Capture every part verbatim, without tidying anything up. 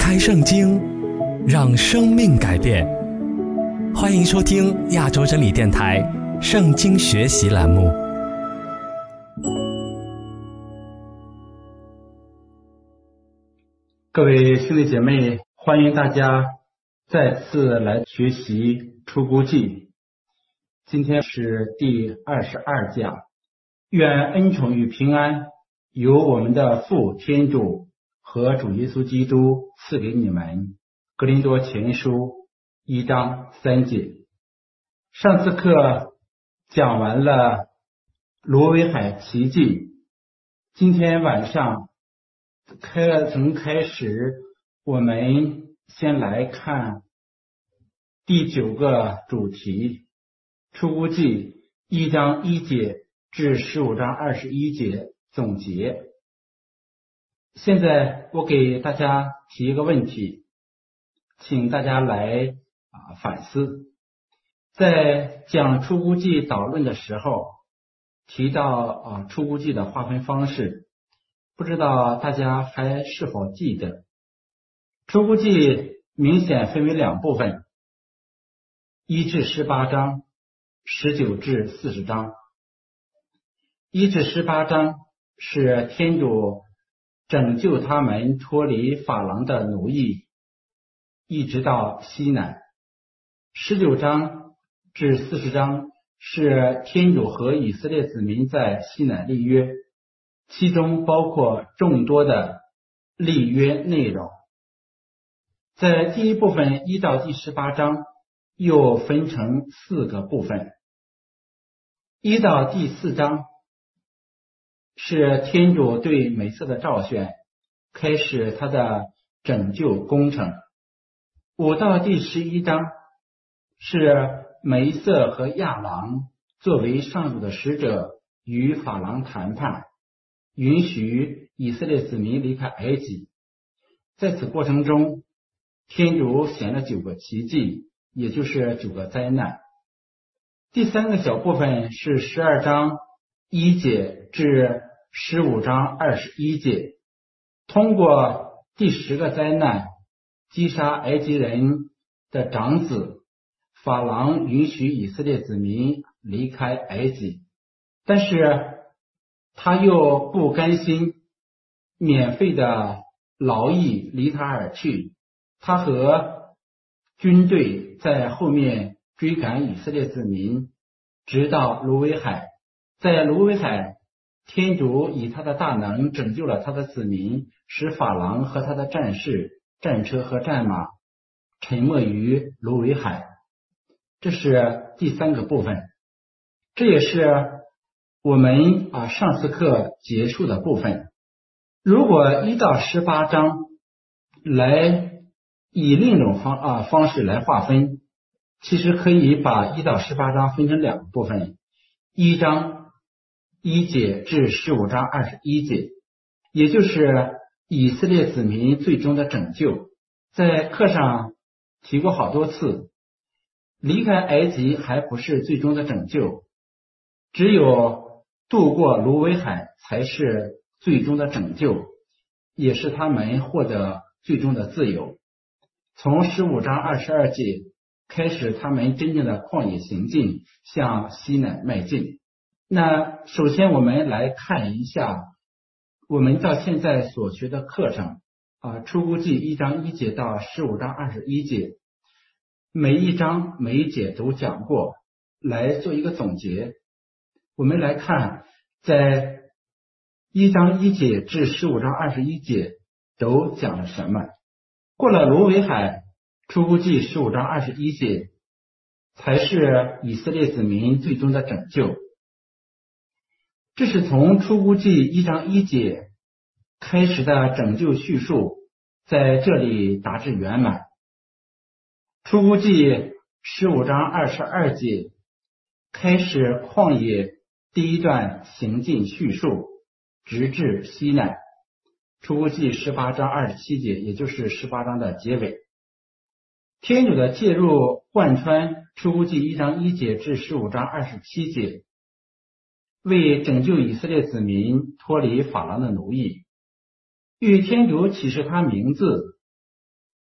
开圣经，让生命改变。欢迎收听亚洲真理电台圣经学习栏目。 各位兄弟姐妹，欢迎大家再次来学习出谷记。今天是第二十二讲，愿恩宠与平安由我们的父天主和主耶稣基督赐给你们。格林多前书一章三节。上次课讲完了罗威海奇迹，今天晚上开从开始，我们先来看第九个主题，出谷记一章一节至十五章二十一节总结。现在我给大家提一个问题，请大家来啊反思。在讲出谷记导论的时候，提到啊出谷记的划分方式，不知道大家还是否记得？出谷记明显分为两部分，一至十八章，十九至四十章。一至十八章是天主拯救他们脱离法郎的奴役，一直到西南。十九章至四十章是天主和以色列子民在西南立约，其中包括众多的立约内容。在第一部分一到第十八章又分成四个部分。一到第四章是天主对美色的召选，开始他的拯救工程。五到第十一章是梅瑟和亚郎作为上主的使者与法郎谈判，允许以色列子民离开埃及。在此过程中，天主显了九个奇迹，也就是九个灾难。第三个小部分是十二章一节至十五章二十一节，通过第十个灾难击杀埃及人的长子，法郎允许以色列子民离开埃及，但是他又不甘心免费的劳役离他而去，他和军队在后面追赶以色列子民，直到芦苇海。在芦苇海，天主以他的大能拯救了他的子民，使法郎和他的战士、战车和战马沉没于芦苇海。这是第三个部分，这也是我们啊上次课结束的部分。如果一到十八章来以另一种方啊方式来划分，其实可以把一到十八章分成两个部分，一章一节至十五章二十一节，也就是以色列子民最终的拯救。在课上提过好多次，离开埃及还不是最终的拯救，只有渡过芦苇海才是最终的拯救，也是他们获得最终的自由。从十五章二十二节开始，他们真正的旷野行进，向西南迈进。那首先我们来看一下我们到现在所学的课程啊，出谷记一章一节到十五章二十一节，每一章每一节都讲过，来做一个总结。我们来看，在一章一节至十五章二十一节都讲了什么。过了芦苇海，出谷记十五章二十一节才是以色列子民最终的拯救。这是从出谷记一章一节开始的拯救叙述，在这里达至圆满。出谷记十五章二十二节开始旷野第一段行进叙述，直至西南。出谷记十八章二十七节，也就是十八章的结尾。天主的介入贯穿出谷记一章一节至十五章二十七节，为拯救以色列子民脱离法郎的奴役。与天主启示他名字，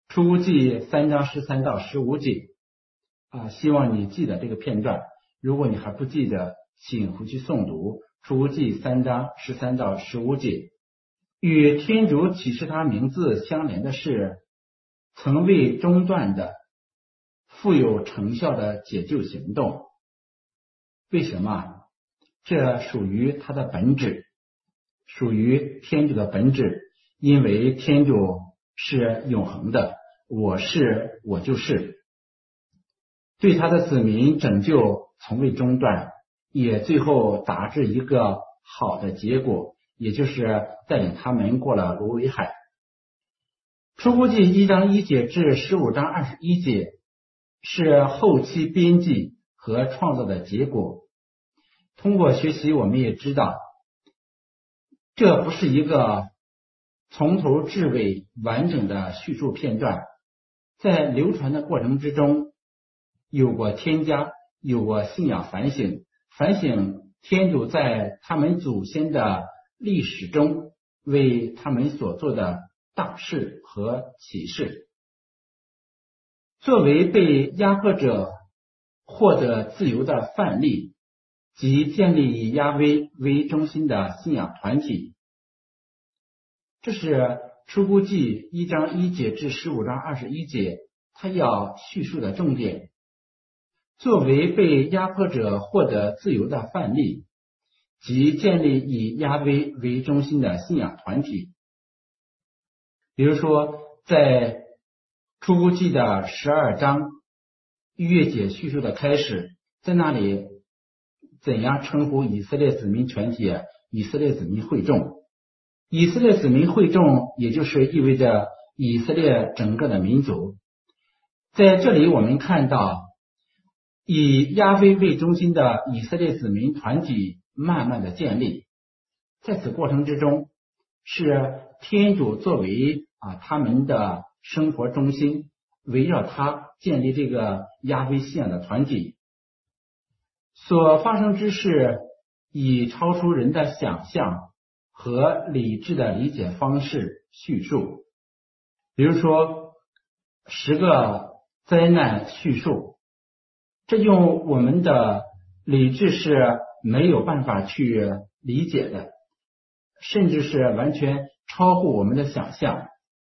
出谷记三章十三到十五节啊，希望你记得这个片段。如果你还不记得，请回去诵读出谷记三章十三到十五节。与天主启示他名字相连的是曾未中断的富有成效的解救行动。为什么？这属于他的本质，属于天主的本质，因为天主是永恒的，我是我就是，对他的子民拯救从未中断，也最后达至一个好的结果，也就是带领他们过了芦苇海。出谷记一章一节至十五章二十一节是后期编辑和创造的结果。通过学习，我们也知道，这不是一个从头至尾完整的叙述片段，在流传的过程之中，有过添加，有过信仰反省，反省天主在他们祖先的历史中为他们所做的大事和启示。作为被压迫者获得自由的范例及建立以亚威为中心的信仰团体，这是出谷记一章一节至十五章二十一节他要叙述的重点。作为被压迫者获得自由的范例及建立以亚威为中心的信仰团体。比如说在出谷记的十二章逾越节叙述的开始，在那里怎样称呼以色列子民全体以色列子民会众。以色列子民会众也就是意味着以色列整个的民族。在这里我们看到以亚威为中心的以色列子民团体慢慢的建立，在此过程之中是天主作为啊他们的生活中心，围绕他建立这个亚威信仰的团体。所发生之事以超出人的想象和理智的理解方式叙述。比如说十个灾难叙述，这用我们的理智是没有办法去理解的，甚至是完全超乎我们的想象。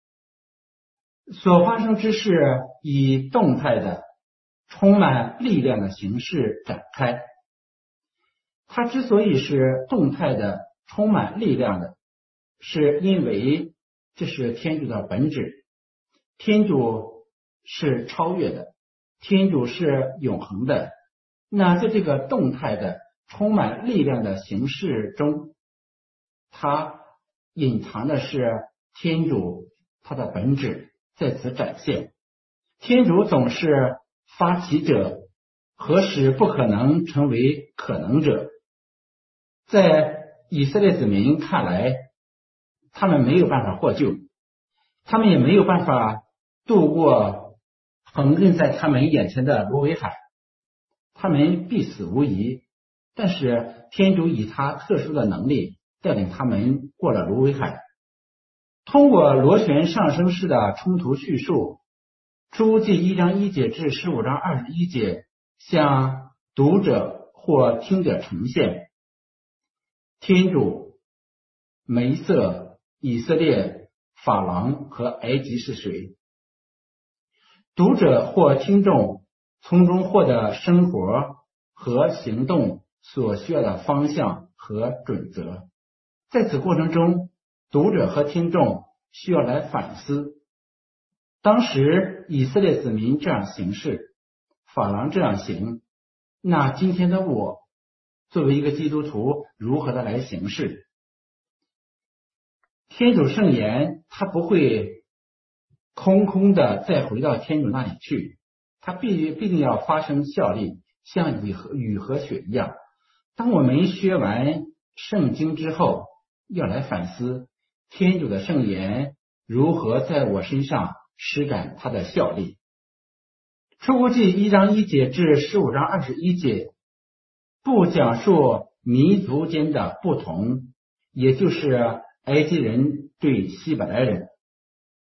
所发生之事以动态的充满力量的形式展开。它之所以是动态的充满力量的，是因为这是天主的本质。天主是超越的，天主是永恒的。那在这个动态的充满力量的形式中，它隐藏的是天主他的本质在此展现。天主总是发起者，何时不可能成为可能者。在以色列子民看来，他们没有办法获救，他们也没有办法渡过横亘在他们眼前的芦苇海，他们必死无疑。但是天主以他特殊的能力带领他们过了芦苇海。通过螺旋上升式的冲突叙述，出谷记一章一节至十五章二十一节向读者或听者呈现天主、梅瑟、以色列、法郎和埃及是谁。读者或听众从中获得生活和行动所需要的方向和准则。在此过程中，读者和听众需要来反思，当时以色列子民这样行事，法郎这样行，那今天的我作为一个基督徒如何的来行事。天主圣言他不会空空的再回到天主那里去，他必必定要发生效力，像雨和雨和雪一样。当我们学完圣经之后，要来反思天主的圣言如何在我身上施展他的效力。出谷记一章一节至十五章二十一节不讲述民族间的不同，也就是埃及人对希伯来人，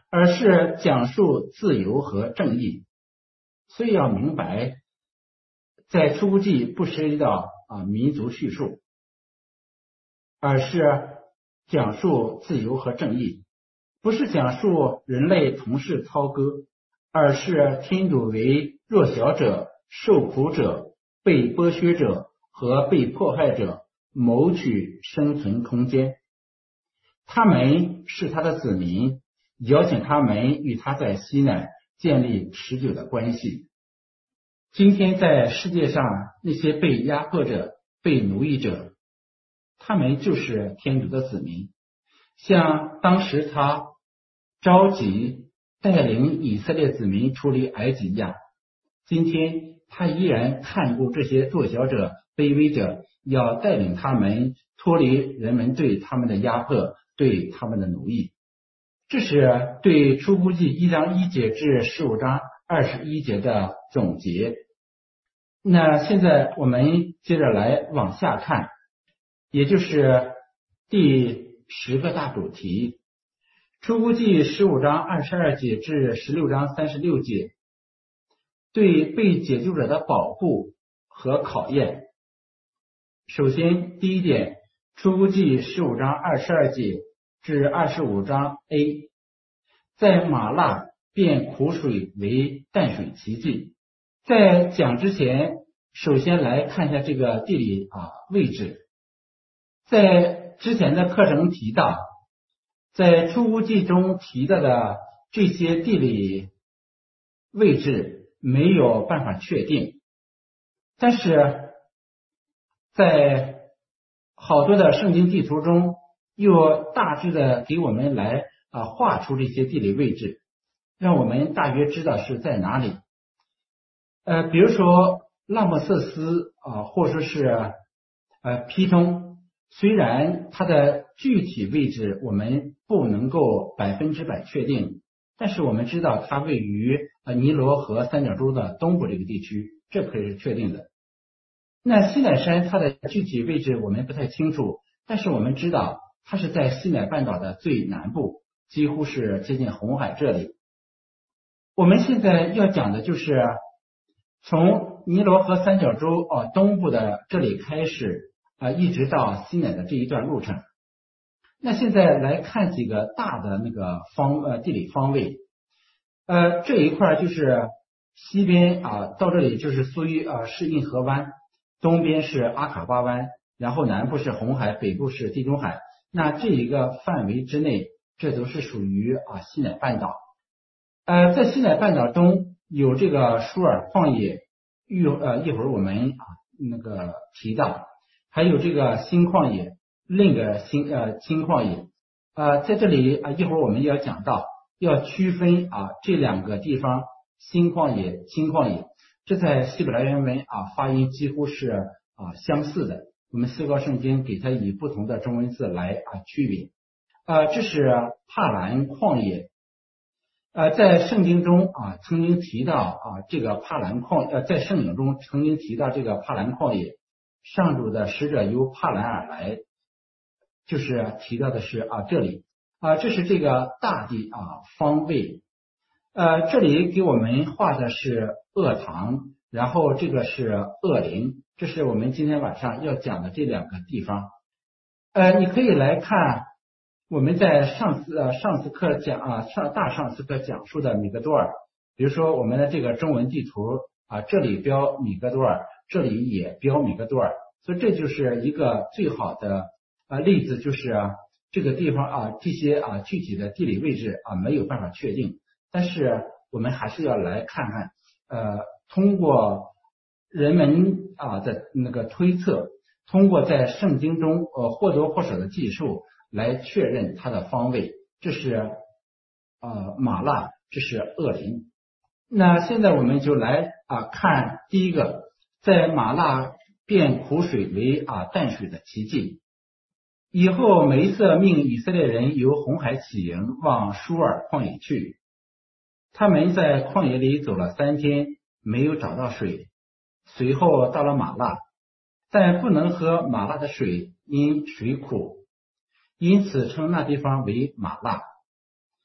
而是讲述自由和正义。所以要明白，在出谷记不涉及到啊民族叙述，而是讲述自由和正义，不是讲述人类同是操戈，而是天主为弱小者、受苦者、被剥削者和被迫害者谋取生存空间。他们是他的子民，邀请他们与他在西奈建立持久的关系。今天在世界上那些被压迫者、被奴役者，他们就是天主的子民。像当时他召集带领以色列子民出离埃及一样，今天他依然看顾这些弱小者、卑微者，要带领他们脱离人们对他们的压迫、对他们的奴役。这是对出谷记一章一节至十五章二十一节的总结。那现在我们接着来往下看，也就是第十个大主题，出谷记十五章二十二节至十六章三十六节，对被解救者的保护和考验。首先，第一点，出谷记十五章二十二节至二十五章 A， 在玛纳变苦水为淡水奇迹。在讲之前，首先来看一下这个地理啊位置。在之前的课程提到，在出谷记中提到的这些地理位置没有办法确定，但是在好多的圣经地图中又大致的给我们来啊画出这些地理位置，让我们大约知道是在哪里。呃，比如说拉莫瑟斯啊，或者说是呃皮通，虽然它的具体位置我们不能够百分之百确定，但是我们知道它位于呃尼罗河三角洲的东部这个地区，这可以是确定的。那西乃山它的具体位置我们不太清楚，但是我们知道它是在西乃半岛的最南部，几乎是接近红海这里。我们现在要讲的就是从尼罗河三角洲啊东部的这里开始啊，一直到西乃的这一段路程。那现在来看几个大的那个方呃地理方位，呃这一块就是西边啊到这里就是苏伊啊是印河湾，东边是阿卡巴湾，然后南部是红海，北部是地中海。那这一个范围之内，这都是属于啊西乃半岛。呃，在西乃半岛中有这个舒尔旷野，一呃一会儿我们啊那个提到，还有这个新旷野，另一个新呃新旷野。呃，在这里啊一会儿我们要讲到，要区分啊这两个地方，新旷野、新旷野。这在希伯来原文啊发音几乎是啊相似的，我们思高圣经给它以不同的中文字来啊区别。呃，这是帕兰旷野。呃，在圣经中啊曾经提到啊这个帕兰旷呃在圣经中曾经提到这个帕兰旷野，上主的使者由帕兰而来，就是提到的是啊这里啊这是这个大地啊方位。呃，这里给我们画的是鄂塘，然后这个是鄂林，这是我们今天晚上要讲的这两个地方。呃，你可以来看我们在上次呃上次课讲啊上大上次课讲述的米格多尔，比如说我们的这个中文地图啊，这里标米格多尔，这里也标米格多尔，所以这就是一个最好的啊例子，就是啊这个地方啊这些啊具体的地理位置啊没有办法确定。但是我们还是要来看看，呃，通过人们啊的那个推测，通过在圣经中呃或多或少的记述来确认它的方位。这是呃马纳，这是鄂林。那现在我们就来啊看第一个，在马纳变苦水为啊淡水的奇迹。以后梅瑟命以色列人由红海起营往舒尔旷野去。他们在旷野里走了三天，没有找到水。随后到了马纳，但不能喝马纳的水，因水苦，因此称那地方为马纳。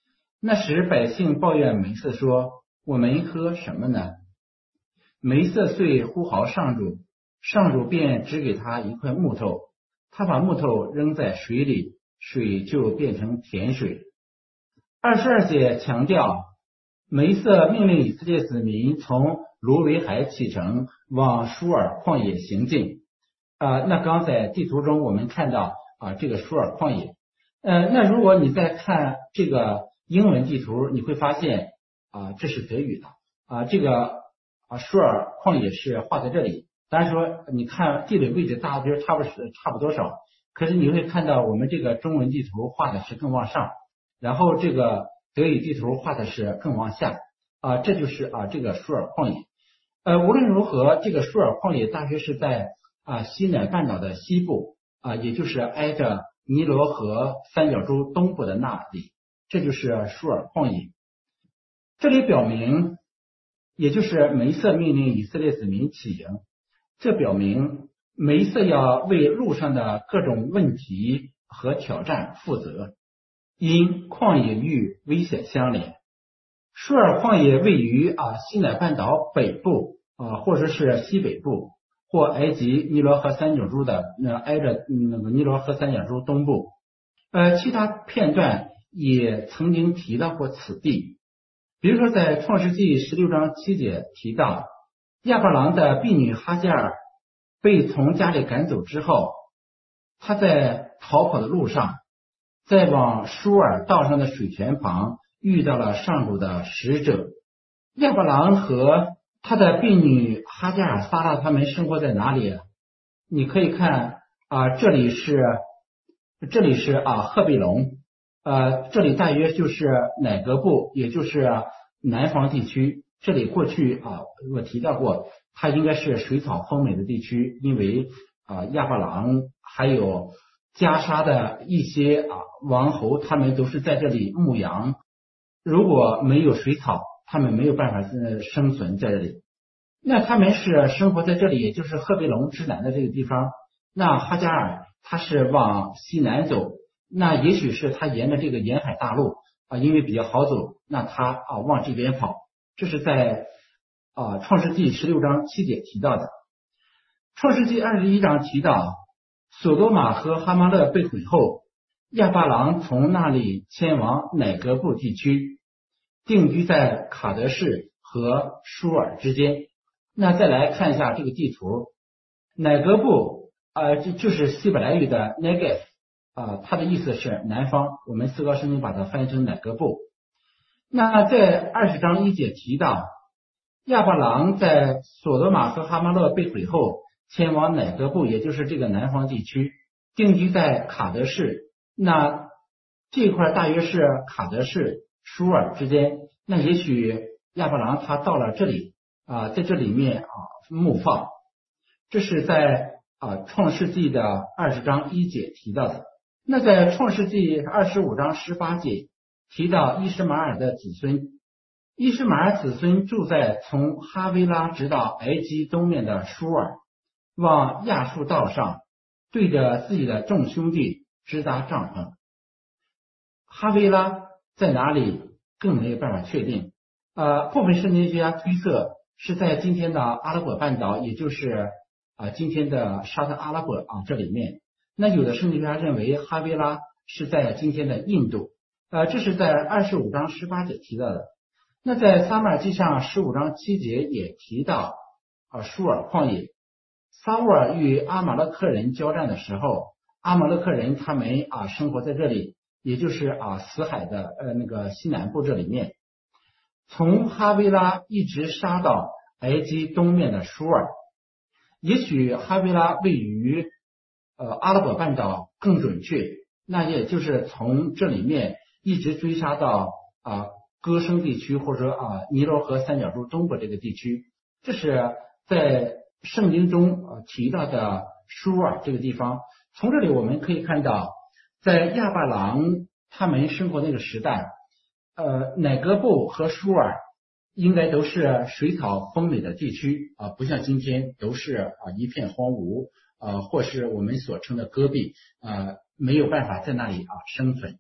那时百姓抱怨梅瑟说：“我们喝什么呢？”梅瑟遂呼号上主，上主便指给他一块木头，他把木头扔在水里，水就变成甜水。二十二节强调，梅瑟命令以色列子民从卢维海启程，往舒尔旷野行进。啊、呃，那刚在地图中我们看到啊、呃，这个舒尔旷野。呃，那如果你再看这个英文地图，你会发现啊、呃，这是德语的啊、呃，这个啊舒尔旷野是画在这里。当然说，你看地理位置大约差不多差不多少，可是你会看到我们这个中文地图画的是更往上，然后这个德语地图画的是更往下啊、呃，这就是啊这个舒尔旷野。呃，无论如何，这个舒尔旷野大约是在啊西乃半岛的西部啊，也就是挨着尼罗河三角洲东部的那里，这就是舒尔旷野。这里表明，也就是梅瑟命令以色列子民起营，这表明梅瑟要为路上的各种问题和挑战负责，因旷野与危险相连。舒尔旷野位于啊西乃半岛北部啊，或者是西北部，或埃及尼罗河三角洲的那挨着那个尼罗河三角洲东部。呃，其他片段也曾经提到过此地，比如说在创世纪十六章七节提到，亚伯郎的婢女哈加尔被从家里赶走之后，他在逃跑的路上，在往舒尔道上的水泉旁遇到了上主的使者。亚伯郎和他的婢女哈加尔撒拉他们生活在哪里？你可以看啊、呃，这里是这里是啊赫贝龙，呃，这里大约就是乃格布，也就是南方地区。这里过去啊，我提到过，它应该是水草丰美的地区，因为啊亚伯郎还有加沙的一些啊王侯，他们都是在这里牧羊。如果没有水草，他们没有办法生存在这里。那他们是生活在这里，也就是赫贝龙之南的这个地方。那哈加尔他是往西南走，那也许是他沿着这个沿海大路啊，因为比较好走，那他啊往这边跑。这是在啊创世纪十六章七节提到的。创世纪二十一章提到，索多玛和哈马勒被毁后，亚巴郎从那里迁往乃格布地区，定居在卡德士和舒尔之间。那再来看一下这个地图，乃格布啊，这、呃、就是希伯来语的 Negev 啊、呃，它的意思是南方，我们四高圣经把它翻译成乃格布。那在二十章一节提到，亚伯郎在索多玛和哈马勒被毁后，迁往乃格布，也就是这个南方地区，定居在卡德士。那这块大约是卡德士、舒尔之间。那也许亚伯郎他到了这里啊，在这里面啊牧放。这是在啊创世纪的二十章一节提到的。那在创世纪二十五章十八节提到伊什马尔的子孙，伊什马尔子孙住在从哈维拉直到埃及东面的舒尔，往亚述道上，对着自己的众兄弟支搭帐篷。哈维拉在哪里更没有办法确定，呃，部分圣经学家推测是在今天的阿拉伯半岛，也就是啊、呃、今天的沙特阿拉伯啊这里面。那有的圣经学家认为哈维拉是在今天的印度，呃，这是在二十五章十八节提到的。那在撒母耳记上十五章七节也提到啊舒尔旷野，撒乌尔与阿玛勒克人交战的时候，阿玛勒克人他们啊生活在这里，也就是啊死海的呃那个西南部这里面，从哈维拉一直杀到埃及东面的舒尔。也许哈维拉位于呃阿拉伯半岛更准确，那也就是从这里面一直追杀到啊歌声地区，或者说啊尼罗河三角洲东部这个地区。这是在圣经中啊提到的舒尔这个地方。从这里我们可以看到，在亚伯郎他们生活那个时代，呃乃格布和舒尔应该都是水草丰美的地区啊、呃，不像今天都是啊、呃、一片荒芜啊、呃，或是我们所称的戈壁啊、呃，没有办法在那里啊生存。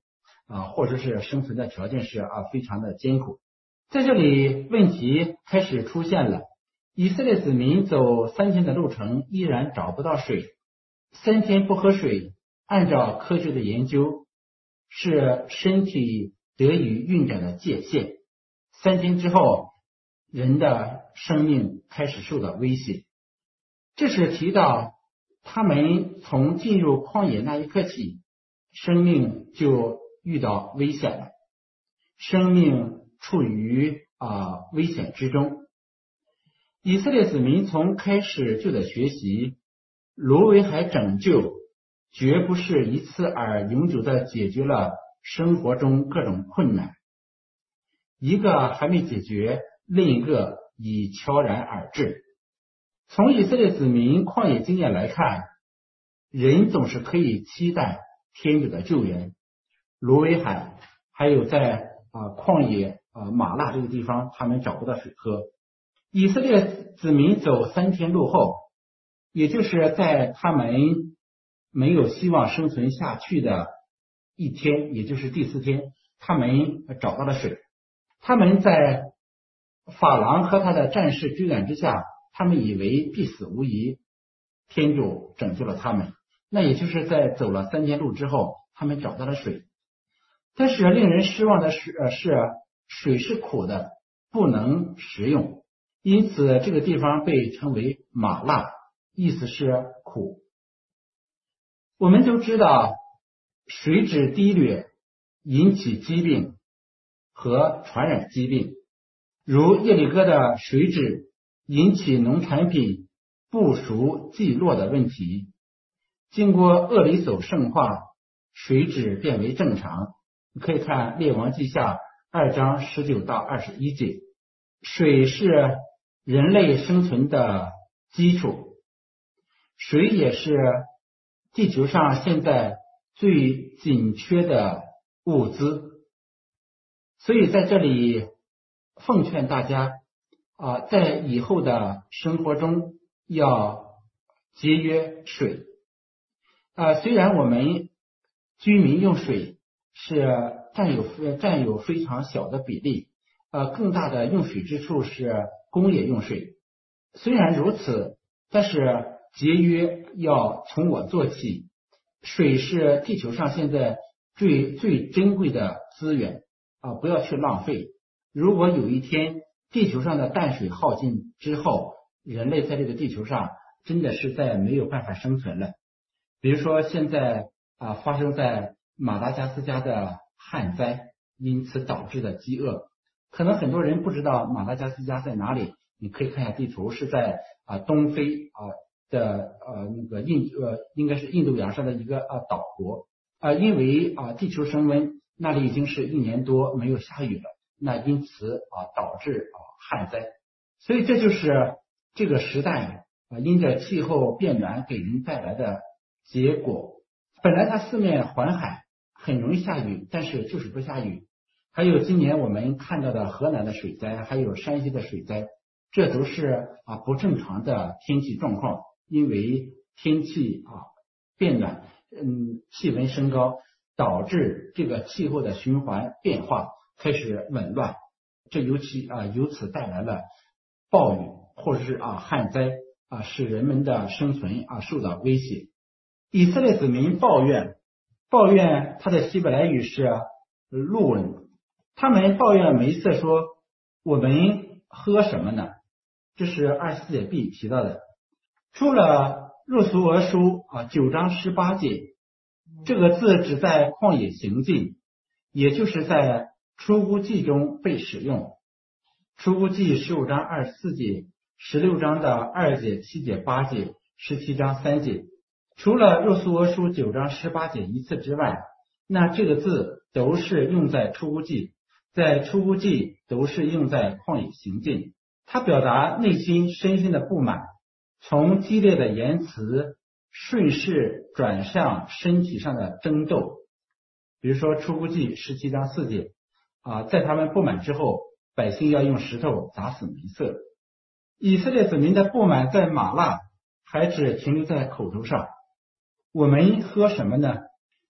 啊，或者是生存的条件是啊非常的艰苦。在这里问题开始出现了，以色列子民走三天的路程依然找不到水，三天不喝水，按照科学的研究是身体得以运转的界限，三天之后人的生命开始受到威胁。这是提到他们从进入旷野那一刻起，生命就遇到危险了，生命处于啊危险之中。以色列子民从开始就得学习，芦苇海拯救绝不是一次而永久的解决了生活中各种困难，一个还没解决，另一个已悄然而至。从以色列子民旷野经验来看，人总是可以期待天主的救援。芦苇海还有在啊旷野啊马纳这个地方，他们找不到水喝。以色列子民走三天路后，也就是在他们没有希望生存下去的一天，也就是第四天，他们找到了水。他们在法郎和他的战士追赶之下，他们以为必死无疑，天主拯救了他们。那也就是在走了三天路之后，他们找到了水。但是令人失望的是，呃，是水是苦的，不能食用，因此这个地方被称为马纳，意思是苦。我们都知道，水质低劣引起疾病和传染疾病，如叶里哥的水质引起农产品不熟即落的问题。经过厄里叟圣化，水质变为正常。你可以看《列王记下》二章十九到二十一节。水是人类生存的基础，水也是地球上现在最紧缺的物资。所以在这里奉劝大家啊，在以后的生活中要节约水。啊，虽然我们居民用水是占有占有非常小的比例，呃，更大的用水之处是工业用水。虽然如此，但是节约要从我做起。水是地球上现在最最珍贵的资源啊，不要去浪费。如果有一天地球上的淡水耗尽之后，人类在这个地球上真的是再没有办法生存了。比如说现在啊发生在马达加斯加的旱灾，因此导致的饥饿。可能很多人不知道马达加斯加在哪里，你可以看一下地图，是在啊东非啊的呃那个印呃应该是印度洋上的一个啊岛国啊，因为啊地球升温，那里已经是一年多没有下雨了，那因此啊导致啊旱灾。所以这就是这个时代啊因着气候变暖给人带来的结果。本来它四面环海，很容易下雨，但是就是不下雨。还有今年我们看到的河南的水灾，还有山西的水灾，这都是啊不正常的天气状况，因为天气啊变暖，嗯，气温升高，导致这个气候的循环变化开始紊乱，这尤其啊由此带来了暴雨或者是啊旱灾啊，使人们的生存啊受到威胁。以色列子民抱怨，抱怨他的希伯来语是路文，他们抱怨梅瑟说：“我们喝什么呢？”这是二十四节 B 提到的。除了若苏俄书啊九章十八节，这个字只在旷野行进，也就是在出谷记中被使用。出谷记十五章二十四节，十六章的二节、七节、八节，十七章三节。除了若苏俄书九章十八节一次之外，那这个字都是用在出谷记，在出谷记都是用在旷野行进。它表达内心深深的不满，从激烈的言辞顺势转向身体上的争斗。比如说出谷记十七章四节啊，在他们不满之后，百姓要用石头砸死梅瑟。以色列子民的不满在马纳还只停留在口头上。我们喝什么呢？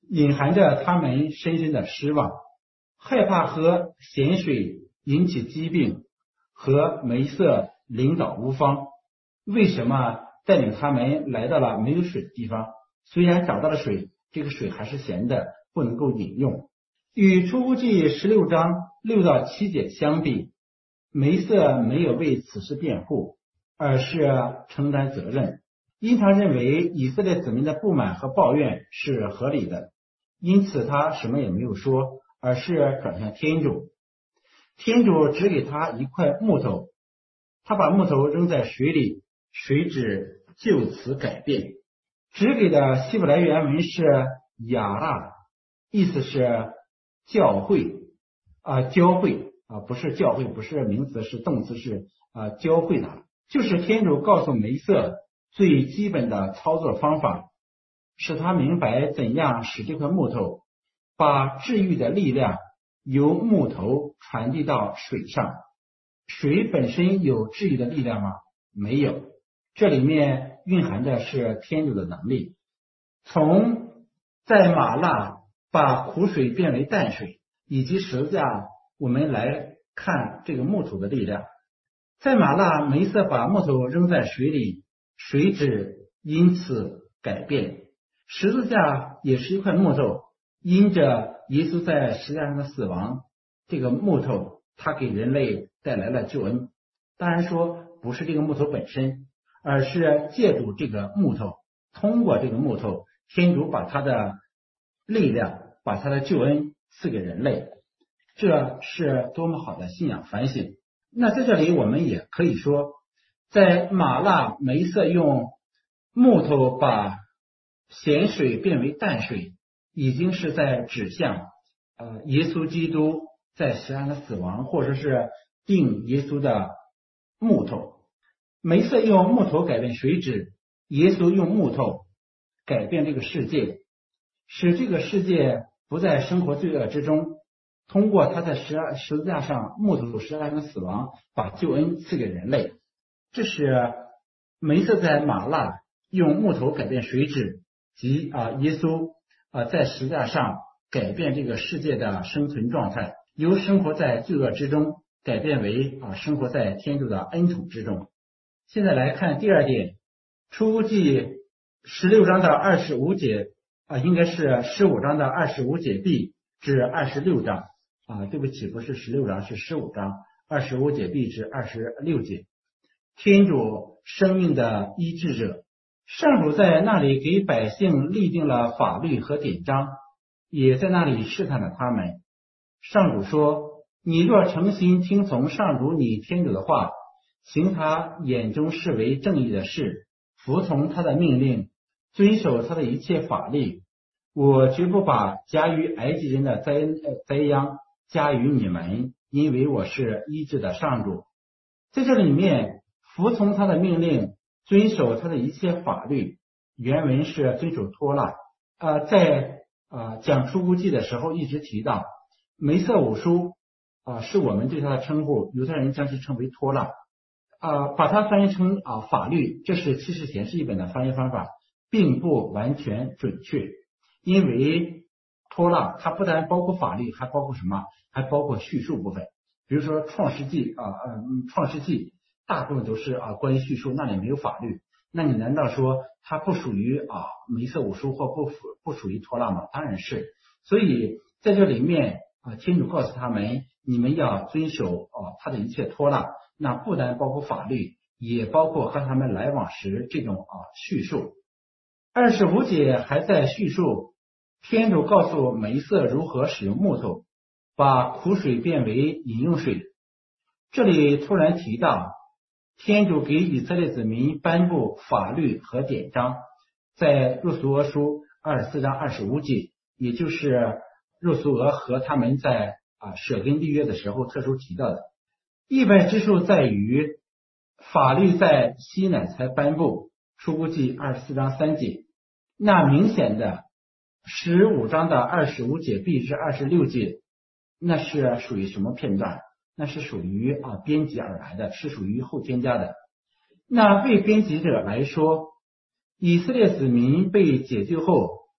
隐含着他们深深的失望，害怕和咸水引起疾病，和梅瑟领导无方。为什么带领他们来到了没有水的地方？虽然找到了水，这个水还是咸的，不能够饮用。与出谷记十六章六到七节相比，梅瑟没有为此事辩护，而是承担责任，因他认为以色列子民的不满和抱怨是合理的，因此他什么也没有说，而是转向天主。天主只给他一块木头，他把木头扔在水里，水质就此改变。只给的希伯来原文是亚纳，意思是教会啊、呃，教会啊、呃，不是教会，不是名词，是动词，是啊、呃，教会的，就是天主告诉梅瑟最基本的操作方法，使他明白怎样使这块木头把治愈的力量由木头传递到水上。水本身有治愈的力量吗？没有，这里面蕴含的是天主的能力。从在马纳把苦水变为淡水，以及十字架，我们来看这个木头的力量。在马纳，梅瑟把木头扔在水里，水质因此改变。十字架也是一块木头，因着耶稣在十字架上的死亡，这个木头它给人类带来了救恩。当然说不是这个木头本身，而是借助这个木头，通过这个木头，天主把他的力量，把他的救恩赐给人类。这是多么好的信仰反省。那在这里我们也可以说，在马纳梅瑟用木头把咸水变为淡水，已经是在指向呃耶稣基督在十字架的死亡，或者是定耶稣的木头。梅瑟用木头改变水质，耶稣用木头改变这个世界，使这个世界不再生活罪恶之中，通过他在十十字架上木头十字架上的死亡，把救恩赐给人类。这是梅瑟在马纳用木头改变水质，及啊耶稣啊在十字架上改变这个世界的生存状态，由生活在罪恶之中改变为啊生活在天主的恩宠之中。现在来看第二点，出谷记十六章的二十五节啊，应该是十五章的二十五节 B 至二十六章啊，对不起，不是十六章，是十五章二十五节 B 至二十六节。天主生命的医治者，上主在那里给百姓立定了法律和典章，也在那里试探了他们。上主说：你若诚心听从上主你天主的话，行他眼中视为正义的事，服从他的命令，遵守他的一切法律，我绝不把加于埃及人的灾灾殃加于你们，因为我是医治的上主。在这里面，服从他的命令，遵守他的一切法律，原文是遵守托拉。呃，在呃讲出谷记的时候一直提到梅瑟五书啊、呃，是我们对他的称呼，犹太人将其称为托拉。呃，把它翻译成啊、呃、法律，这是七世显示译本的翻译方法，并不完全准确，因为托拉它不但包括法律，还包括什么？还包括叙述部分。比如说创世纪啊，嗯，创世纪大部分都是啊关于叙述，那里没有法律。那你难道说它不属于啊梅瑟五书或不不属于托拉吗？当然是。所以在这里面啊，天主告诉他们，你们要遵守啊他的一切托拉。那不单包括法律，也包括和他们来往时这种啊叙述。二十五节还在叙述天主告诉梅瑟如何使用木头把苦水变为饮用水。这里突然提到天主给以色列子民颁布法律和典章，在若苏俄书二十四章二十五节，也就是若苏俄和他们在啊舍根立约的时候特殊提到的。意外之处在于，法律在西乃才颁布，出谷记二十四章三节，那明显的十五章的二十五节 B 至二十六节，那是属于什么片段？那是属于啊编辑而来的，是属于后添加的。那为编辑者来说，以色列子民被解救后，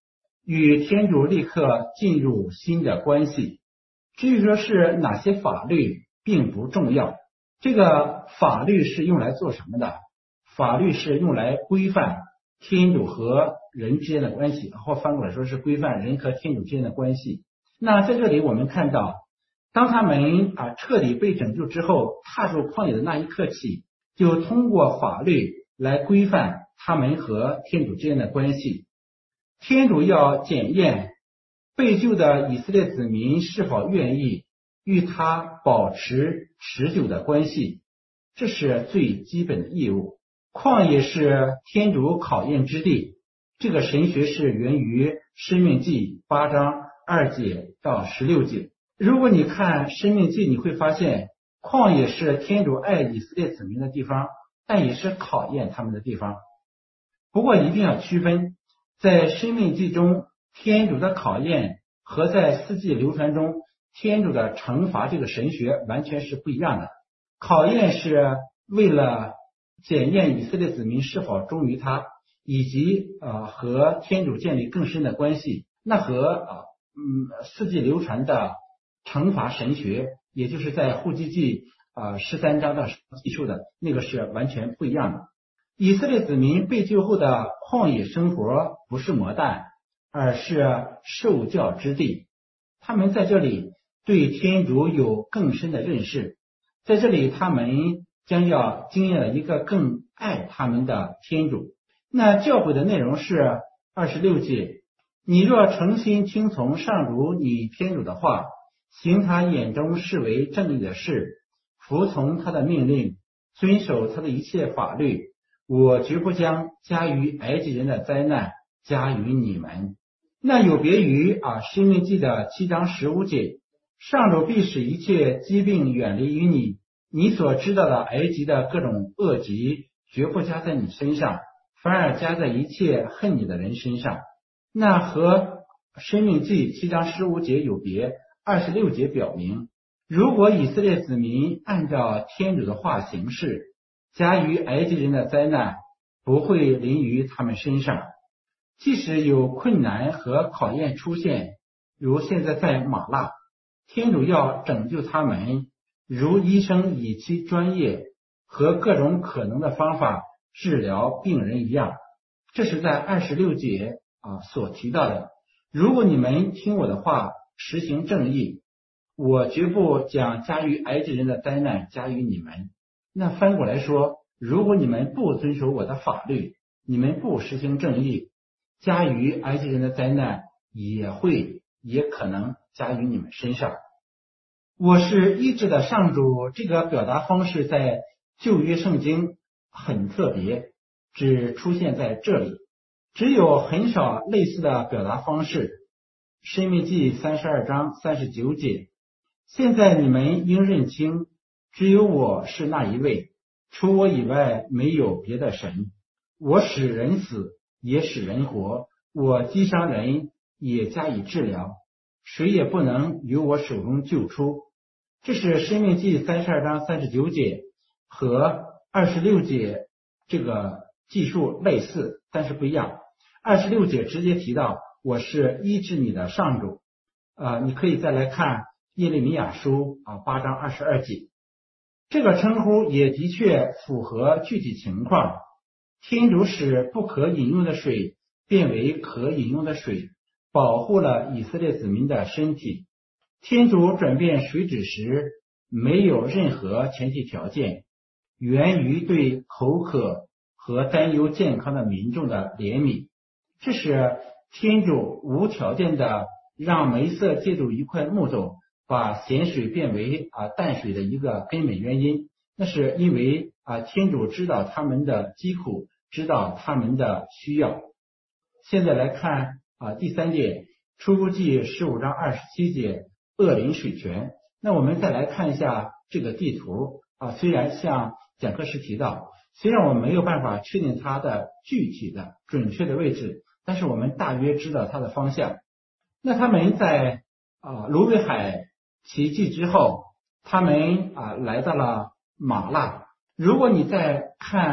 与天主立刻进入新的关系。至于说是哪些法律并不重要，这个法律是用来做什么的？法律是用来规范天主和人之间的关系，或翻过来说是规范人和天主之间的关系。那在这里我们看到，当他们啊彻底被拯救之后，踏入旷野的那一刻起，就通过法律来规范他们和天主之间的关系。天主要检验被救的以色列子民是否愿意与他保持持久的关系，这是最基本的义务。旷野是天主考验之地，这个神学是源于申命记八章二节到十六节。如果你看申命记，你会发现旷野是天主爱以色列子民的地方，但也是考验他们的地方。不过一定要区分，在申命记中天主的考验和在四季流传中天主的惩罚，这个神学完全是不一样的。考验是为了检验以色列子民是否忠于他，以及呃和天主建立更深的关系。那和呃嗯四季流传的惩罚神学，也就是在户籍记呃十三章的记述的那个是完全不一样的。以色列子民被救后的旷野生活不是磨难，而是受教之地。他们在这里对天主有更深的认识，在这里他们将要经验了一个更爱他们的天主。那教诲的内容是二十六节，你若诚心听从上主你天主的话，行他眼中视为正义的事，服从他的命令，遵守他的一切法律，我绝不将加于埃及人的灾难加于你们。那有别于啊申命记的七章十五节，上主必使一切疾病远离于你，你所知道的埃及的各种恶疾绝不加在你身上，反而加在一切恨你的人身上。那和申命记七章十五节有别。二十六节表明，如果以色列子民按照天主的话行事，加于埃及人的灾难不会临于他们身上。即使有困难和考验出现，如现在在马纳，天主要拯救他们，如医生以其专业和各种可能的方法治疗病人一样。这是在二十六节啊所提到的。如果你们听我的话，实行正义，我绝不将加于埃及人的灾难加于你们。那翻过来说，如果你们不遵守我的法律，你们不实行正义，加于埃及人的灾难也会也可能加于你们身上。我是医治的上主，这个表达方式在旧约圣经很特别，只出现在这里，只有很少类似的表达方式。申命记三十二章三十九节，现在你们应认清，只有我是那一位，除我以外没有别的神。我使人死，也使人活，我击伤人，也加以治疗，谁也不能由我手中救出。这是申命记三十二章三十九节和二十六节这个记述类似，但是不一样。二十六节直接提到我是医治你的上主，呃，你可以再来看耶利米亚书啊八章二十二节，这个称呼也的确符合具体情况。天主使不可饮用的水变为可饮用的水，保护了以色列子民的身体。天主转变水质时没有任何前提条件，源于对口渴和担忧健康的民众的怜悯。这是天主无条件的让梅瑟借助一块木头把咸水变为啊淡水的一个根本原因。那是因为啊天主知道他们的疾苦，知道他们的需要。现在来看啊第三节，出谷记十五章二十七节，恶灵水泉。那我们再来看一下这个地图啊，虽然像讲课时提到，虽然我们没有办法确定它的具体的准确的位置，但是我们大约知道它的方向。那他们在啊芦苇海奇迹之后，他们啊来到了马纳。如果你再看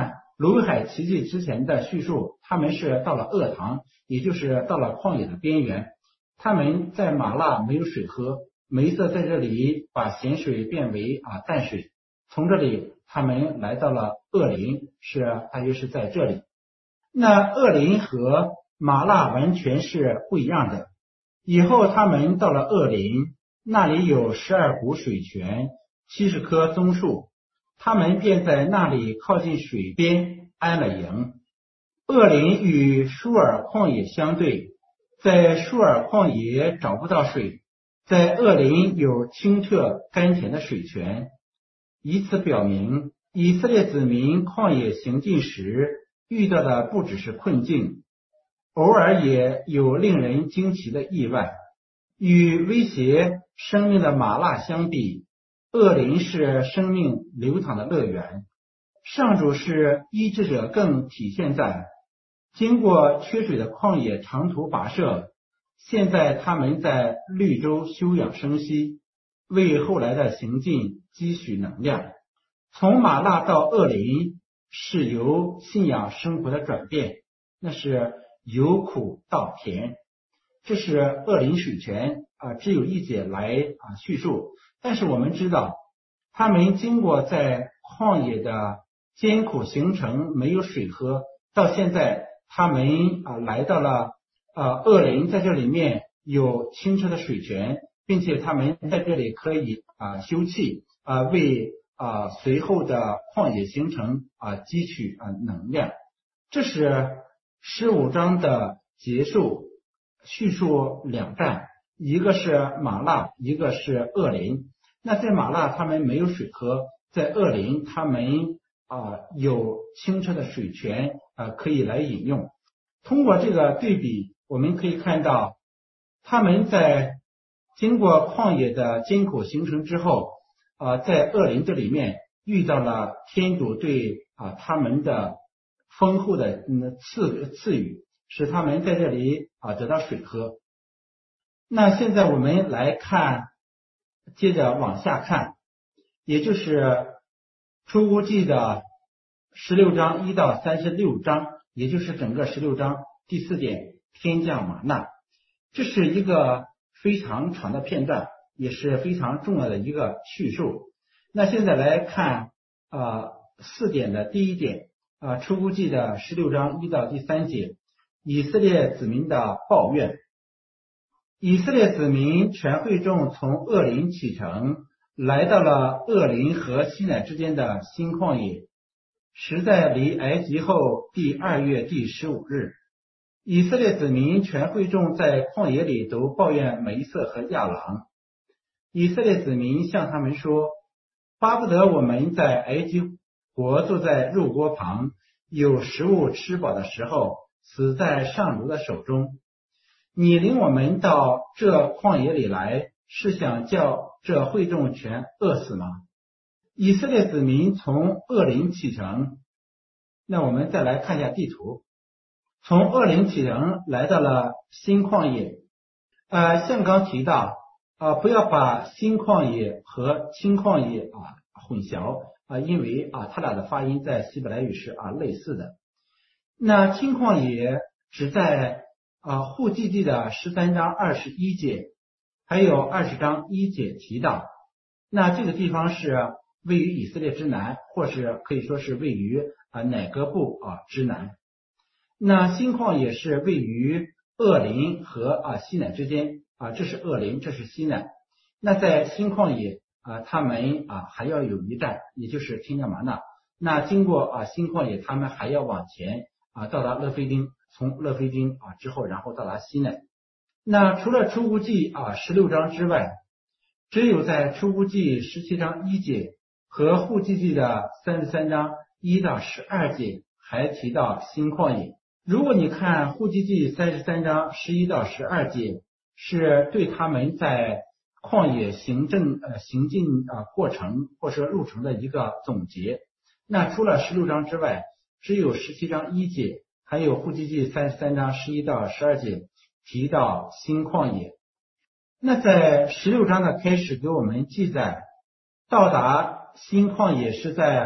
卢海奇迹之前的叙述，他们是到了厄堂，也就是到了旷野的边缘。他们在马纳没有水喝，梅瑟在这里把咸水变为啊淡水。从这里他们来到了厄林，是大约是在这里。那厄林和马纳完全是不一样的。以后他们到了厄林，那里有十二股水泉，七十棵棕树，他们便在那里靠近水边安了营。厄林与舒尔旷野相对，在舒尔旷野找不到水，在厄林有清澈甘甜的水泉，以此表明以色列子民旷野行进时遇到的不只是困境，偶尔也有令人惊奇的意外。与威胁生命的马纳相比，厄林是生命流淌的乐园。上主是医治者，更体现在经过缺水的旷野长途跋涉，现在他们在绿洲休养生息，为后来的行进积蓄能量。从马纳到厄林是由信仰生活的转变，那是由苦到甜。这是厄林水泉啊，只有一节来啊叙述。但是我们知道，他们经过在旷野的艰苦行程，没有水喝，到现在他们啊来到了啊厄林，在这里面有清澈的水泉，并且他们在这里可以啊休憩啊，为啊随后的旷野行程啊汲取啊能量。这是十五章的结束，叙述两站，一个是马纳，一个是厄林。那在马纳他们没有水喝，在厄林他们啊有清澈的水泉啊可以来饮用。通过这个对比，我们可以看到他们在经过旷野的艰苦行程之后啊，在厄林这里面遇到了天主对啊他们的丰厚的嗯赐赐予，使他们在这里啊得到水喝。那现在我们来看，接着往下看，也就是出谷记的十六章一到三十六章，也就是整个十六章第四点，天降玛纳。这是一个非常长的片段，也是非常重要的一个叙述。那现在来看啊、呃、四点的第一点啊、呃，出谷记的十六章一到第三节，以色列子民的抱怨。以色列子民全会众从厄林启程，来到了厄林和西乃之间的新旷野，时在离埃及后第二月第十五日。以色列子民全会众在旷野里都抱怨梅瑟和亚郎。以色列子民向他们说，巴不得我们在埃及国坐在肉锅旁，有食物吃饱的时候，死在上主的手中。你领我们到这旷野里来，是想叫这会众全饿死吗？以色列子民从厄林启程，那我们再来看一下地图，从厄林启程来到了新旷野。呃，像刚提到啊、呃，不要把新旷野和青旷野啊混淆啊、呃，因为啊它俩的发音在希伯来语是啊类似的。那青旷野只在啊，户籍记的十三章二十一节，还有二十章一节提到，那这个地方是位于以色列之南，或是可以说是位于啊乃革布啊之南。那新旷野是位于厄林和啊西乃之间啊，这是厄林，这是西乃。那在新旷野啊，他们啊还要有一站，也就是天降玛纳。那经过啊新旷野，他们还要往前啊到达勒菲丁。从勒菲丁啊之后，然后到达西乃。那除了出谷记啊十六章之外，只有在出谷记十七章一节和户籍记的三十三章一到十二节还提到新旷野。如果你看户籍记三十三章十一到十二节，是对他们在旷野行政呃行进啊过程或是路程的一个总结。那除了十六章之外，只有十七章一节。还有户籍记三十三章十一到十二节提到新旷野。那在十六章的开始给我们记载，到达新旷野是在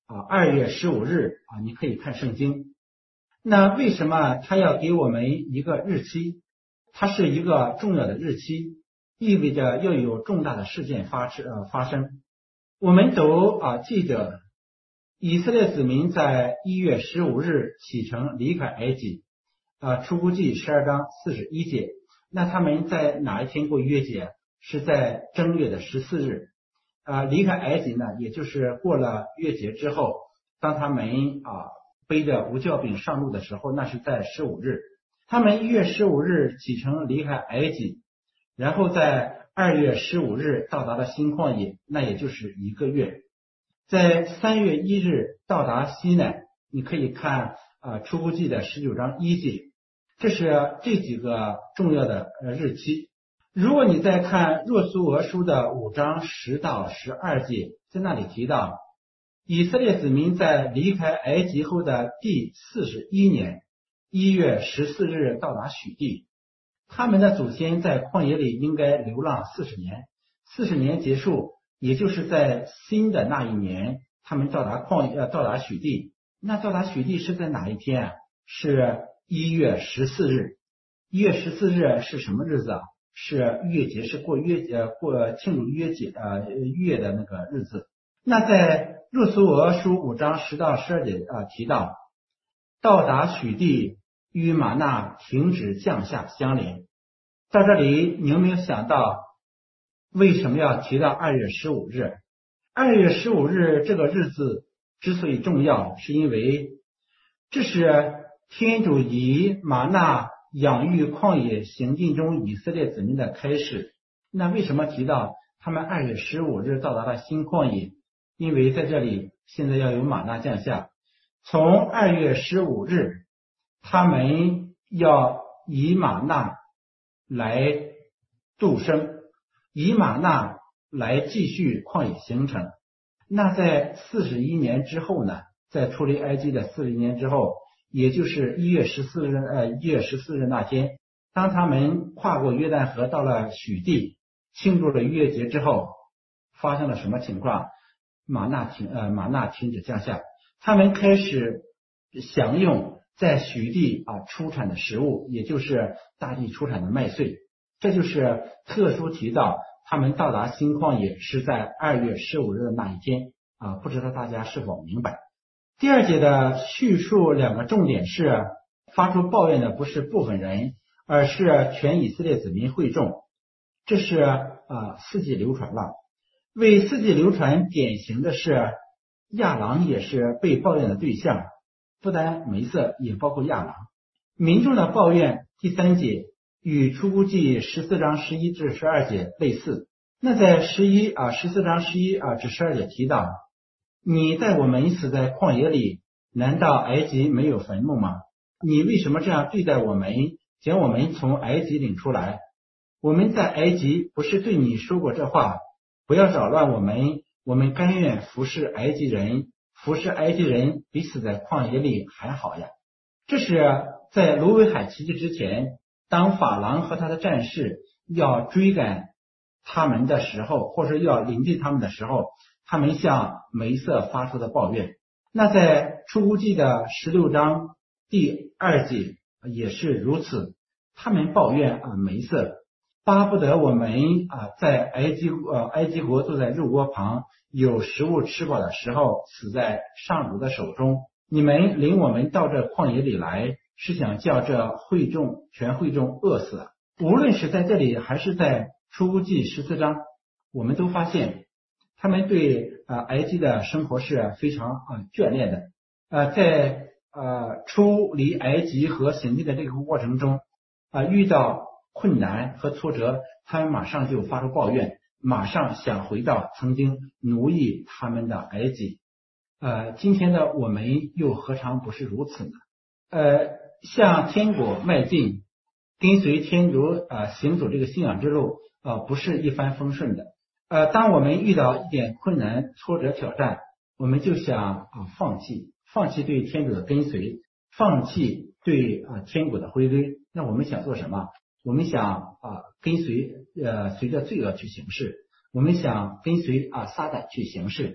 啊二月十五日啊，你可以看圣经。那为什么他要给我们一个日期？它是一个重要的日期，意味着要有重大的事件发呃发生。我们都啊记得，以色列子民在一月十五日启程离开埃及，啊出谷记十二章四十一节。那他们在哪一天过逾越节？是在正月的十四日。啊离开埃及呢，也就是过了逾越节之后，当他们啊背着无酵饼上路的时候，那是在十五日。他们一月十五日启程离开埃及，然后在二月十五日到达了新旷野，那也就是一个月。在三月一日到达西奈，你可以看啊出谷记的十九章一节，这是这几个重要的呃日期。如果你再看若苏俄书的五章十到十二节，在那里提到以色列子民在离开埃及后的第四十一年一月十四日到达许地，他们的祖先在旷野里应该流浪四十年，四十年结束，也就是在新的那一年，他们到达旷呃到达许地。那到达许地是在哪一天啊？是一月十四日。一月十四日是什么日子啊？是逾越节，是过约呃过庆祝逾越节呃逾越的那个日子。那在若苏俄书五章十到十二节啊提到，到达许地与玛纳停止降下相连。到这里你有没有想到为什么要提到二月十五日？二月十五日这个日子之所以重要，是因为这是天主以玛纳养育旷野行进中以色列子民的开始。那为什么提到他们二月十五日到达了新旷野？因为在这里现在要有玛纳降下。从二月十五日，他们要以玛纳来度生，以玛纳来继续旷野行程。那在四十一年之后呢，在出离埃及的四十一年之后，也就是一月十四日呃一月十四日那天，当他们跨过约旦河到了许地，庆祝了逾越节之后，发生了什么情况？玛纳停呃玛纳停止降下，他们开始享用在许地啊出产的食物，也就是大地出产的麦穗。这就是特殊提到他们到达新旷野是在二月十五日的那一天啊，不知道大家是否明白？第二节的叙述两个重点是，发出抱怨的不是部分人，而是全以色列子民会众。这是啊四季流传了。为四季流传典型的是亚郎也是被抱怨的对象，不单梅瑟，也包括亚郎。民众的抱怨第三节与出谷记十四章十一至十二节类似。那在十一啊十四章十一啊至十二节提到，你带我们死在旷野里，难道埃及没有坟墓吗？你为什么这样对待我们，将我们从埃及领出来？我们在埃及不是对你说过这话，不要扰乱我们，我们甘愿服侍埃及人，服侍埃及人比死在旷野里还好呀。这是在芦苇海奇迹之前，当法郎和他的战士要追赶他们的时候，或者要临近他们的时候，他们向梅瑟发出的抱怨。那在出谷记的十六章第二节也是如此，他们抱怨啊梅瑟，巴不得我们啊在埃及呃埃及国坐在肉锅旁，有食物吃饱的时候死在上主的手中。你们领我们到这旷野里来，是想叫这会众全会众饿死。无论是在这里还是在出谷记十四章，我们都发现他们对啊、呃、埃及的生活是非常啊、呃、眷恋的。呃在呃出离埃及和行进的这个过程中啊、呃、遇到困难和挫折，他们马上就发出抱怨，马上想回到曾经奴役他们的埃及。呃，今天的我们又何尝不是如此呢？呃，向天国迈进，跟随天主啊、呃、行走这个信仰之路啊、呃，不是一帆风顺的。呃，当我们遇到一点困难、挫折、挑战，我们就想啊、呃、放弃，放弃对天主的跟随，放弃对啊、呃、天国的回归。那我们想做什么？我们想啊、呃、跟随呃随着罪恶去行事，我们想跟随啊、呃、撒旦去行事。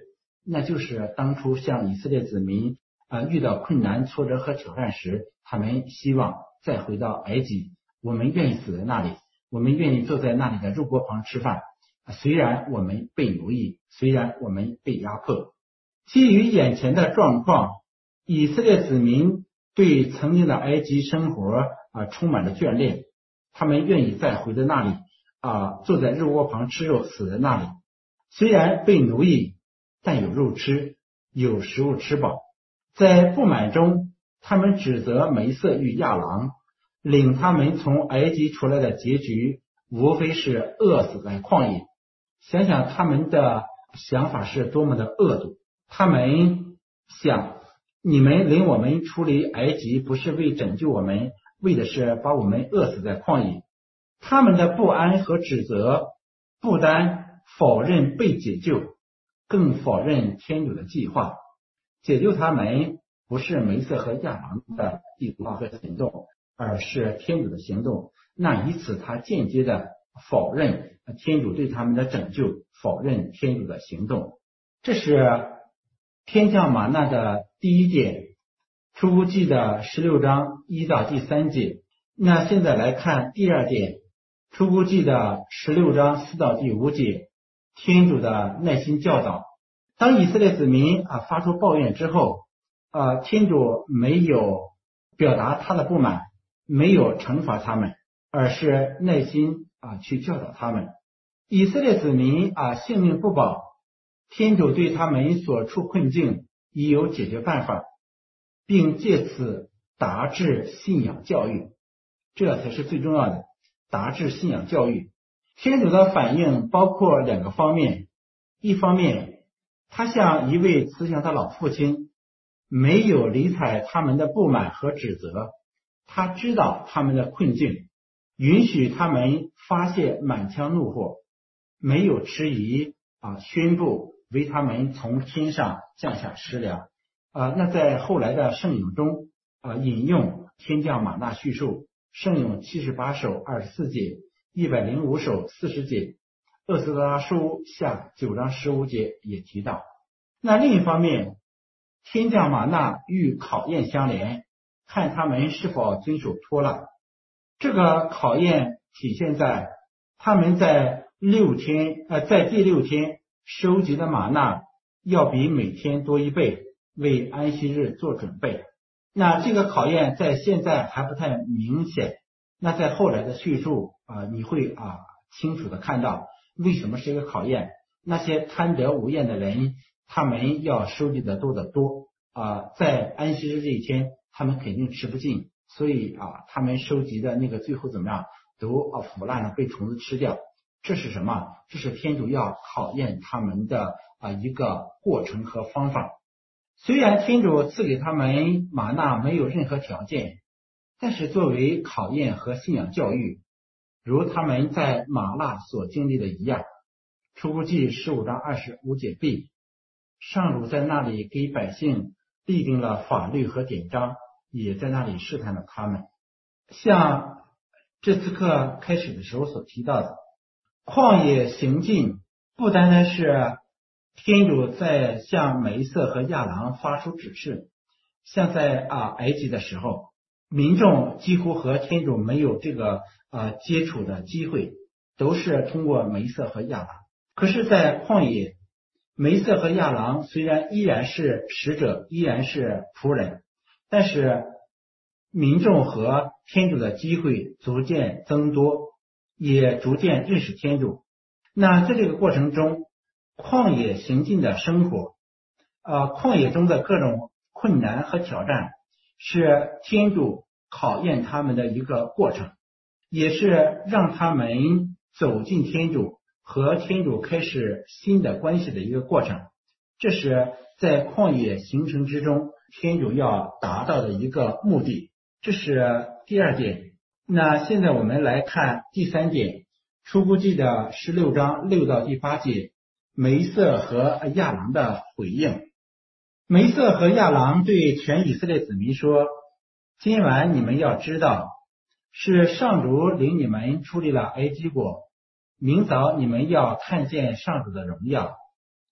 那就是当初像以色列子民啊、呃、遇到困难、挫折和挑战时，他们希望再回到埃及，我们愿意死在那里，我们愿意坐在那里的肉锅旁吃饭。虽然我们被奴役，虽然我们被压迫，基于眼前的状况，以色列子民对曾经的埃及生活啊充满了眷恋，他们愿意再回到那里啊，坐在肉锅旁吃肉，死在那里。虽然被奴役，但有肉吃，有食物吃饱。在不满中，他们指责梅瑟与亚郎，领他们从埃及出来的结局，无非是饿死在旷野。想想他们的想法是多么的恶毒，他们想，你们领我们出离埃及，不是为拯救我们，为的是把我们饿死在旷野。他们的不安和指责，不单否认被解救，更否认天主的计划。解救他们不是梅瑟和亚郎的计划和行动，而是天主的行动。那以此他间接的否认天主对他们的拯救，否认天主的行动。这是天降玛纳的第一点，出谷记的十六章一到第三节。那现在来看第二点，出谷记的十六章四到第五节，天主的耐心教导。当以色列子民啊发出抱怨之后，啊天主没有表达他的不满，没有惩罚他们，而是耐心啊去教导他们。以色列子民啊性命不保，天主对他们所处困境已有解决办法，并借此达至信仰教育，这才是最重要的，达至信仰教育。天主的反应包括两个方面，一方面他像一位慈祥的老父亲，没有理睬他们的不满和指责，他知道他们的困境，允许他们发泄满腔怒火，没有迟疑啊，宣布为他们从天上降下食粮啊。那在后来的圣咏中啊，引用天降玛纳叙述，圣咏七十八首二十四节，一百零五首四十节，厄斯德拉书下九章十五节也提到。那另一方面，天降玛纳与考验相连，看他们是否遵守托拉。这个考验体现在他们在六天呃在第六天收集的玛纳要比每天多一倍，为安息日做准备。那这个考验在现在还不太明显，那在后来的叙述啊、呃，你会啊清楚的看到为什么是一个考验。那些贪得无厌的人，他们要收集的多得多啊、呃，在安息日这一天，他们肯定吃不尽，所以啊，他们收集的那个最后怎么样，都啊腐烂了，被虫子吃掉。这是什么？这是天主要考验他们的啊一个过程和方法。虽然天主赐给他们玛纳没有任何条件，但是作为考验和信仰教育，如他们在玛纳所经历的一样。出谷记十五章二十五节 B， 上主在那里给百姓立定了法律和典章，也在那里试探了他们。像这次课开始的时候所提到的，旷野行进不单单是天主在向梅瑟和亚郎发出指示，像在啊埃及的时候，民众几乎和天主没有这个啊接触的机会，都是通过梅瑟和亚郎。可是在旷野，梅瑟和亚郎虽然依然是使者，依然是仆人，但是民众和天主的机会逐渐增多，也逐渐认识天主。那在这个过程中，旷野行进的生活呃，旷野中的各种困难和挑战，是天主考验他们的一个过程，也是让他们走进天主，和天主开始新的关系的一个过程。这是在旷野行程之中天主要达到的一个目的。这是第二点。那现在我们来看第三点，出谷记的十六章六到第八节，梅瑟和亚郎的回应。梅瑟和亚郎对全以色列子民说，今晚你们要知道，是上主领你们出离了埃及国，明早你们要看见上主的荣耀。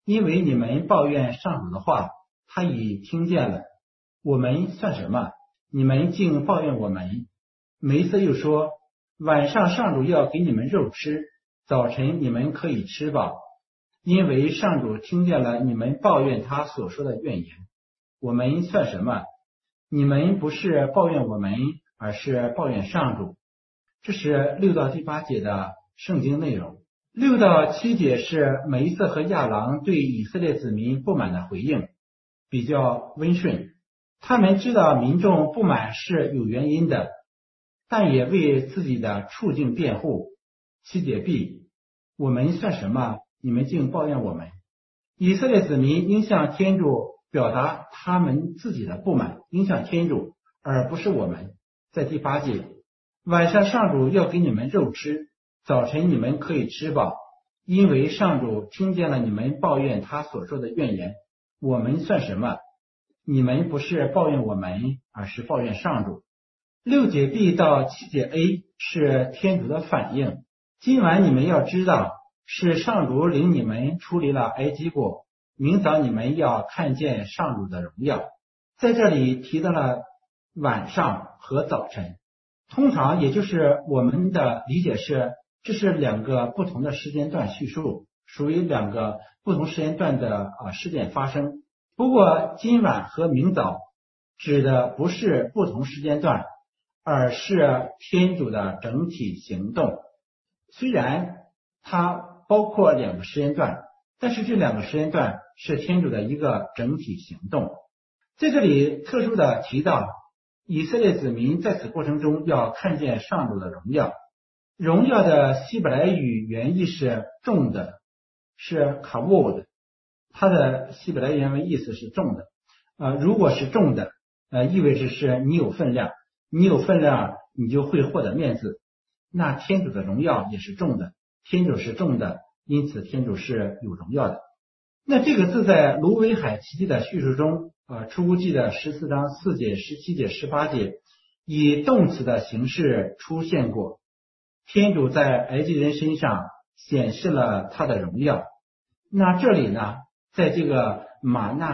因为你们抱怨上主的话，他已听见了。我们算什么？你们竟抱怨我们。梅瑟又说，晚上上主要给你们肉吃，早晨你们可以吃饱，因为上主听见了你们抱怨他所说的怨言。我们算什么？你们不是抱怨我们，而是抱怨上主。这是六到第八节的圣经内容。六到七节是梅瑟和亚郎对以色列子民不满的回应，比较温顺。他们知道民众不满是有原因的，但也为自己的处境辩护。七节 B， 我们算什么？你们竟抱怨我们。以色列子民应向天主表达他们自己的不满，应向天主，而不是我们。在第八节，晚上上主要给你们肉吃，早晨你们可以吃饱，因为上主听见了你们抱怨他所说的怨言。我们算什么？你们不是抱怨我们，而是抱怨上主。六节 B 到七节 A 是天主的反应。今晚你们要知道，是上主领你们出离了埃及国，明早你们要看见上主的荣耀。在这里提到了晚上和早晨，通常也就是我们的理解是，这是两个不同的时间段叙述，属于两个不同时间段的啊事件发生。不过今晚和明早指的不是不同时间段，而是天主的整体行动。虽然它包括两个时间段，但是这两个时间段是天主的一个整体行动。在这里特殊的提到，以色列子民在此过程中要看见上主的荣耀。荣耀的希伯来语原意是重的，是 kavod， 它的希伯来原文意思是重的。呃，如果是重的，呃，意味着是你有分量，你有分量，你就会获得面子。那天主的荣耀也是重的，天主是重的，因此天主是有荣耀的。那这个字在芦苇海奇迹的叙述中，呃，出谷记的十四章四节、十七节、十八节，以动词的形式出现过。天主在埃及人身上显示了他的荣耀。那这里呢，在这个玛纳